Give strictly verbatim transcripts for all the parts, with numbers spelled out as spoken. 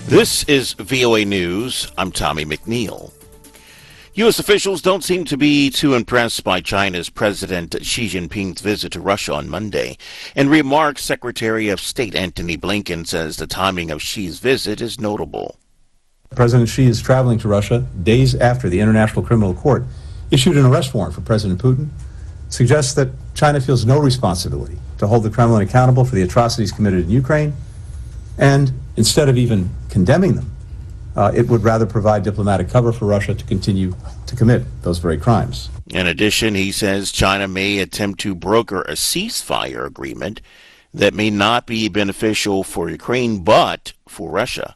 This is V O A News. I'm Tommy McNeil. U S officials don't seem to be too impressed by China's President Xi Jinping's visit to Russia on Monday. In remarks, Secretary of State Antony Blinken says the timing of Xi's visit is notable. President Xi is traveling to Russia days after the International Criminal Court issued an arrest warrant for President Putin. Suggests that China feels no responsibility to hold the Kremlin accountable for the atrocities committed in Ukraine, and instead of even condemning them, uh, it would rather provide diplomatic cover for Russia to continue to commit those very crimes. In addition, he says China may attempt to broker a ceasefire agreement that may not be beneficial for Ukraine, but for Russia.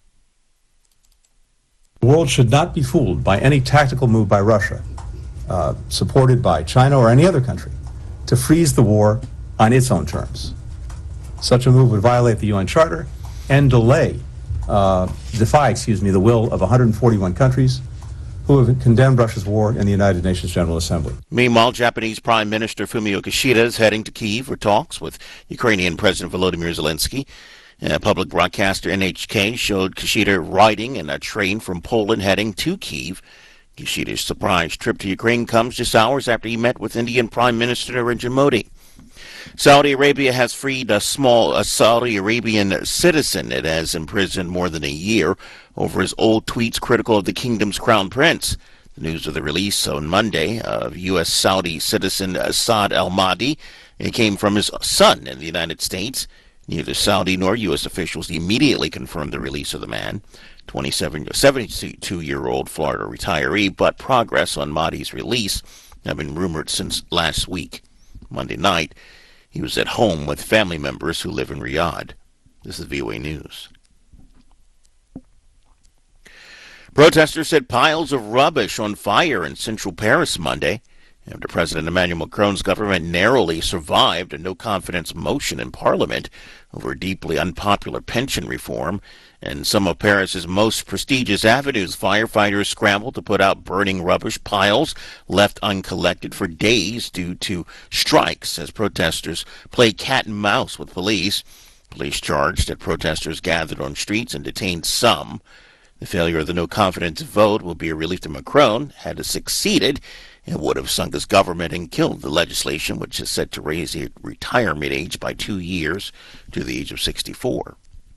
The world should not be fooled by any tactical move by Russia, uh, supported by China or any other country, to freeze the war on its own terms. Such a move would violate the U N Charter and delay, uh, defy, excuse me, the will of one hundred forty-one countries who have condemned Russia's war in the United Nations General Assembly. Meanwhile, Japanese Prime Minister Fumio Kishida is heading to Kyiv for talks with Ukrainian President Volodymyr Zelensky. Uh, public broadcaster N H K showed Kishida riding in a train from Poland heading to Kyiv. Kishida's surprise trip to Ukraine comes just hours after he met with Indian Prime Minister Narendra Modi. Saudi Arabia has freed a small a Saudi Arabian citizen it has imprisoned more than a year over his old tweets critical of the kingdom's crown prince. The news of the release on Monday of U S Saudi citizen Saad al-Mahdi it came from his son in the United States. Neither Saudi nor U S officials immediately confirmed the release of the man, twenty-seven, seventy-two-year-old Florida retiree, but progress on Mahdi's release have been rumored since last week. Monday night, he was at home with family members who live in Riyadh. This is V O A News. Protesters set piles of rubbish on fire in central Paris Monday after President Emmanuel Macron's government narrowly survived a no-confidence motion in Parliament over deeply unpopular pension reform. In some of Paris's most prestigious avenues, firefighters scrambled to put out burning rubbish piles left uncollected for days due to strikes as protesters play cat and mouse with police. Police charged that protesters gathered on streets and detained some. The failure of the no-confidence vote will be a relief to Macron. Had it succeeded, it would have sunk his government and killed the legislation, which is set to raise the retirement age by two years to the age of sixty-four.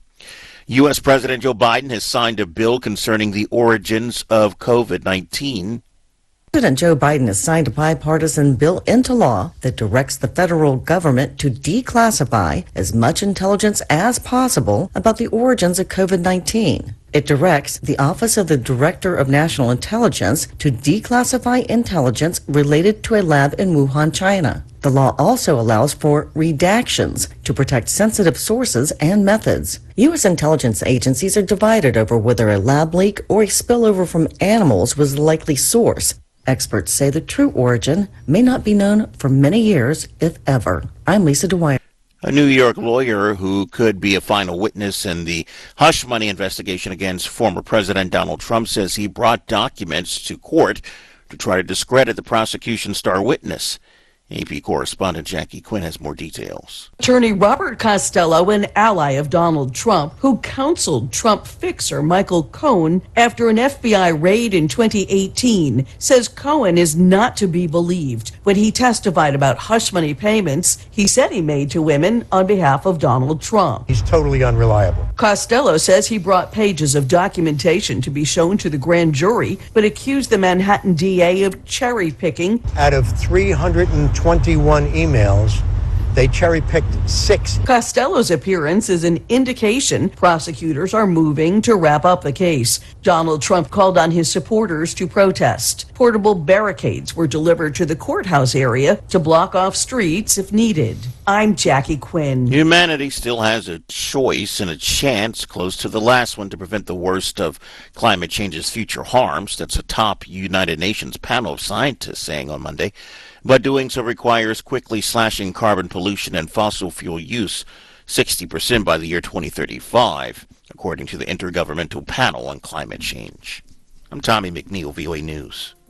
U S. President Joe Biden has signed a bill concerning the origins of COVID nineteen. President Joe Biden has signed a bipartisan bill into law that directs the federal government to declassify as much intelligence as possible about the origins of COVID nineteen. It directs the Office of the Director of National Intelligence to declassify intelligence related to a lab in Wuhan, China. The law also allows for redactions to protect sensitive sources and methods. U S intelligence agencies are divided over whether a lab leak or a spillover from animals was the likely source. Experts say the true origin may not be known for many years, if ever. I'm Lisa Dwyer. A New York lawyer who could be a final witness in the hush money investigation against former President Donald Trump says he brought documents to court to try to discredit the prosecution's star witness. A P correspondent Jackie Quinn has more details. Attorney Robert Costello, an ally of Donald Trump, who counseled Trump fixer Michael Cohen after an F B I raid in twenty eighteen, says Cohen is not to be believed when he testified about hush money payments he said he made to women on behalf of Donald Trump. He's totally unreliable. Costello says he brought pages of documentation to be shown to the grand jury, but accused the Manhattan D A of cherry picking. Out of three hundred twenty-one emails, they cherry-picked six. Costello's appearance is an indication prosecutors are moving to wrap up the case. Donald Trump called on his supporters to protest. Portable barricades were delivered to the courthouse area to block off streets if needed. I'm Jackie Quinn. Humanity still has a choice and a chance, close to the last one, to prevent the worst of climate change's future harms. That's a top United Nations panel of scientists saying on Monday. But doing so requires quickly slashing carbon pollution and fossil fuel use sixty percent by the year twenty thirty-five, according to the Intergovernmental Panel on Climate Change. I'm Tommy McNeil, V O A News.